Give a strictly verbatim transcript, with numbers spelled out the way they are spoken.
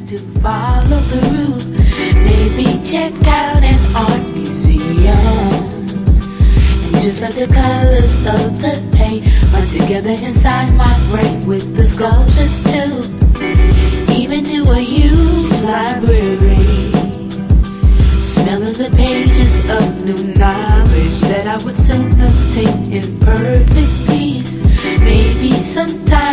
to follow the route. Maybe check out an art museum, and just let the colors of the paint run together inside my brain with the sculptures too. Even to a used library, smelling the pages of new knowledge that I would soon obtain in perfect peace. Maybe sometime